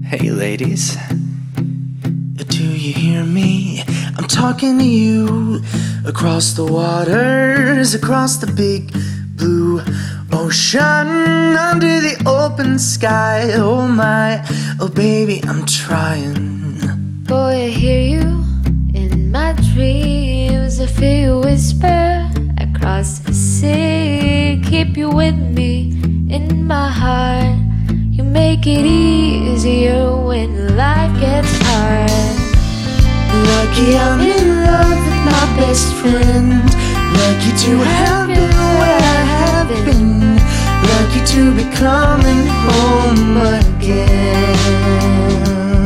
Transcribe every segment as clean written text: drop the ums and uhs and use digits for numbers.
Hey ladies, do you hear me? I'm talking to you across the waters, across the big blue ocean, under the open sky. Oh my, oh baby, I'm trying. Boy, I hear you in my dreams. I feel you whisper across the sea. Keep you with me in my heart. You make it easier when life gets hard. Lucky I'm in love with my best friend. Lucky to have been where I have been. Lucky to be coming home again.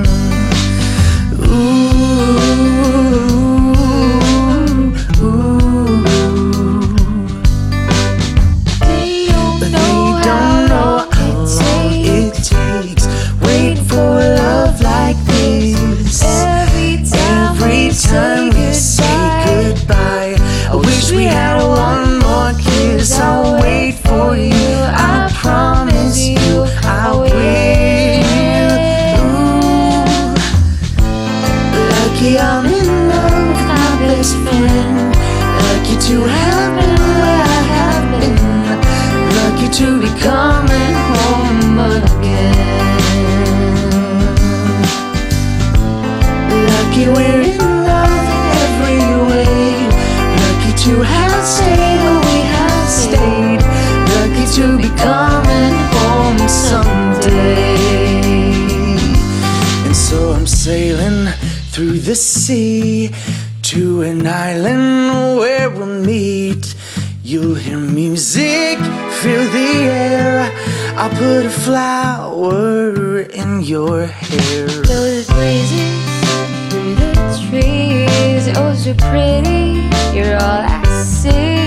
Time we say goodbye, I wish we had one more kiss. I'll wait for you, I promise you I will. Ooh. Lucky I'm in love with my best friend. Lucky to have been where I have been. Lucky to be coming home again. Lucky we're in to have stayed where we have stayed. Lucky to be coming home someday. And so I'm sailing through the sea to an island where we'll meet. You'll hear music, feel the air. I'll put a flower in your hair. Those breezes through the trees, oh so pretty. You're all I see.